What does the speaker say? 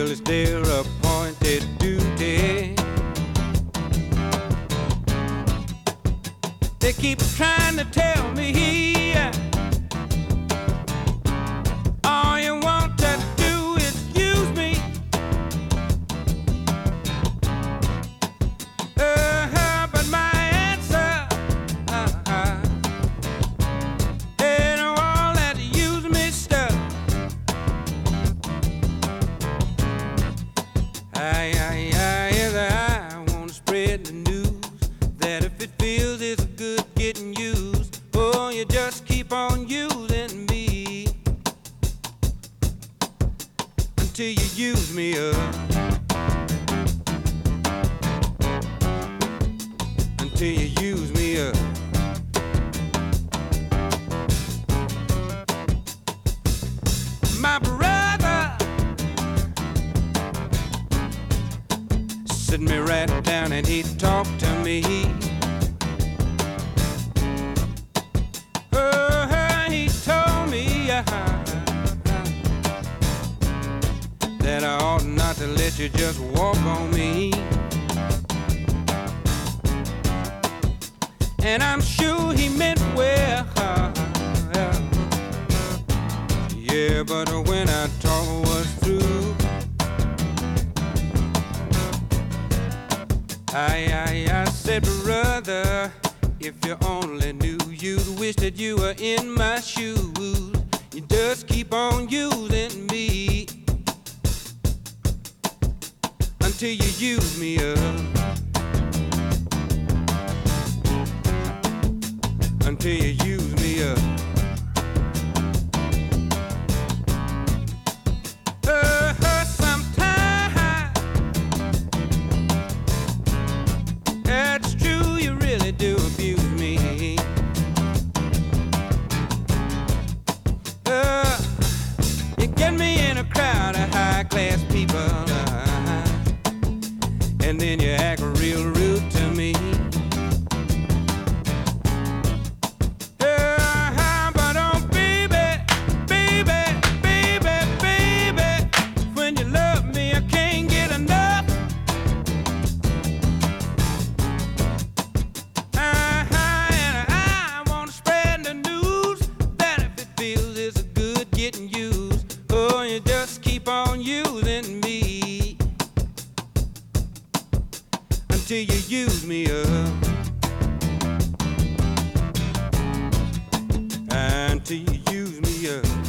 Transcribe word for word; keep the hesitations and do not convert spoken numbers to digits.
Well, it's their appointed duty. They keep trying to tell me all you want to do is use me. Uh, but my answer uh, ain't all that use me stuff. I, I, I, yes, I want to spread the news that if it feels it's good getting used, oh, you just keep on using me until you use me up, until you use me up. My brother sit me right down and he talked to me. Oh, he told me uh, that I ought not to let you just walk on me. And I'm sure he meant well. Yeah, but when our talk was through, I, I, I said, brother, if you only knew, you'd wish that you were in my shoes. You just keep on using me until you use me up, until you use me up. Uh, sometimes it's true, you really do abuse me. Uh, you get me in a crowd of high-class people, uh, and then you act real rude to me. Uh, but oh, baby, baby, baby, baby, when you love me, I can't get enough. Getting used, oh, you just keep on using me until you use me up, until you use me up.